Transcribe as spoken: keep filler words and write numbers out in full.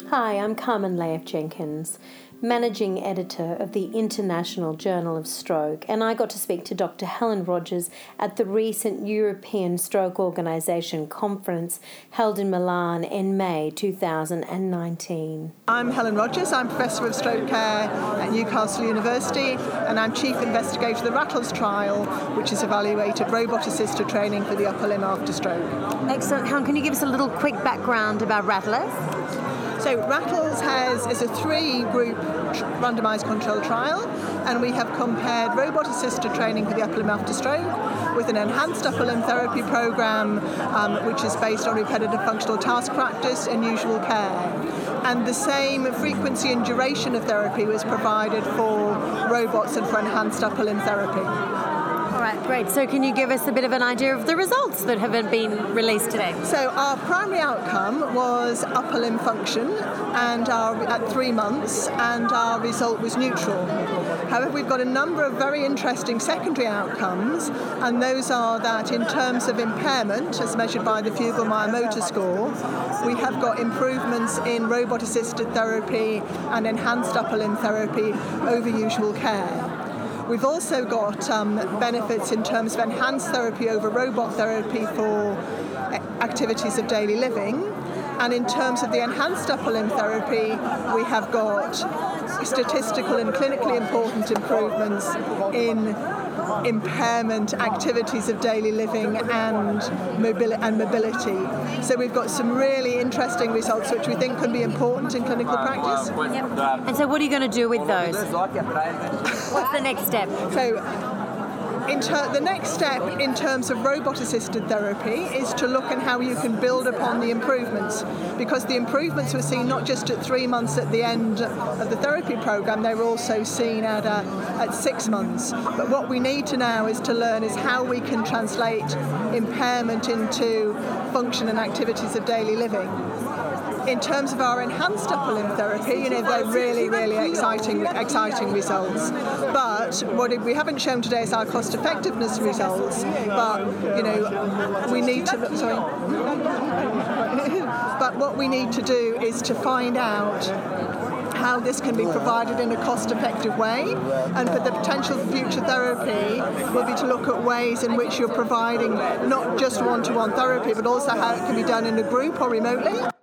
Hi, I'm Carmen Laif Jenkins, Managing Editor of the International Journal of Stroke, and I got to speak to Doctor Helen Rogers at the recent European Stroke Organisation conference held in Milan in May two thousand nineteen. I'm Helen Rogers, I'm Professor of Stroke Care at Newcastle University, and I'm Chief Investigator of the RATTLES trial, which has evaluated robot-assisted training for the upper limb after stroke. Excellent. Helen, can you give us a little quick background about RATTLES? So RATTLES has is a three-group randomised control trial, and we have compared robot-assisted training for the upper limb after stroke with an enhanced upper limb therapy programme, um, which is based on repetitive functional task practice and usual care. And the same frequency and duration of therapy was provided for robots and for enhanced upper limb therapy. All right, great. So can you give us a bit of an idea of the results that have been released today? So our primary outcome was upper limb function and our, at three months, and our result was neutral. However, we've got a number of very interesting secondary outcomes, and those are that in terms of impairment, as measured by the Fugl-Meyer motor score, we have got improvements in robot-assisted therapy and enhanced upper limb therapy over usual care. We've also got um, benefits in terms of enhanced therapy over robot therapy for activities of daily living. And in terms of the enhanced upper limb therapy, we have got statistical and clinically important improvements in impairment, activities of daily living, and, mobili- and mobility. So we've got some really interesting results which we think can be important in clinical practice. Yep. And so what are you going to do with those? What's the next step? So in ter- the next step in terms of robot-assisted therapy is to look at how you can build upon the improvements, because the improvements were seen not just at three months at the end of the therapy program, they were also seen at, uh, at six months. But what we need to now is to learn is how we can translate impairment into function and activities of daily living. In terms of our enhanced upper limb therapy, you know, they're really, really exciting, exciting results. But what we haven't shown today is our cost effectiveness results. But you know, we need to. Sorry. But what we need to do is to find out how this can be provided in a cost-effective way, and for the potential for future therapy will be to look at ways in which you're providing not just one-to-one therapy, but also how it can be done in a group or remotely.